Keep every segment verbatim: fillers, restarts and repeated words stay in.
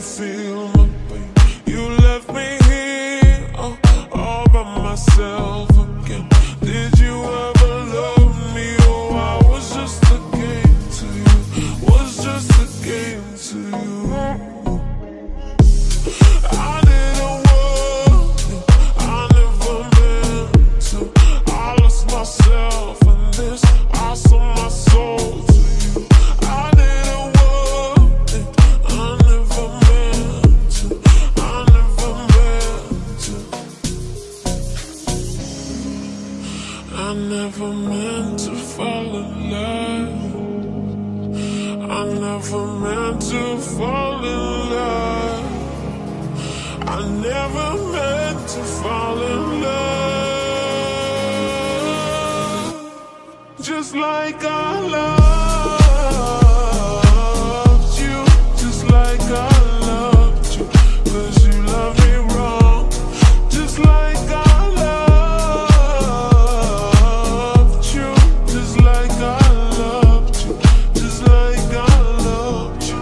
feel my pain. You left me here, uh, all by myself again. Did you ever love me? Oh, I was just a game to you, was just a game to you. I didn't want it, I never meant to. I lost myself in this, I sold my soul to you. I didn't want it, I never meant to. I never meant to. I never meant to fall in love. I never meant to fall in love. I never meant to fall in love. Just like I loved you, just like I loved you, 'cause you love me wrong. Just like I loved you, just like I loved you, just like I loved you.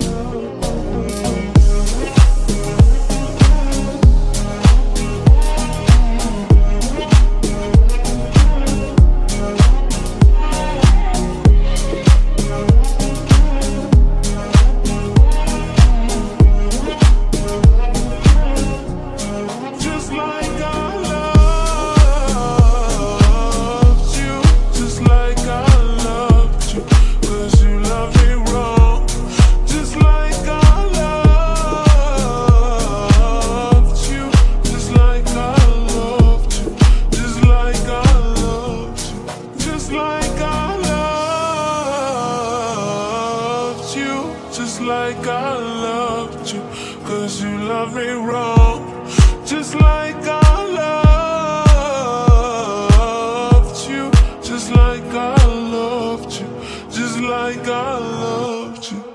Just like I loved you, just like I loved you, 'cause you love me wrong. Just like I loved you, just like I loved you, just like I loved you, just like I loved you, just like I loved you, 'cause you love me wrong. Just like I loved you, just like I loved you, just like I loved you.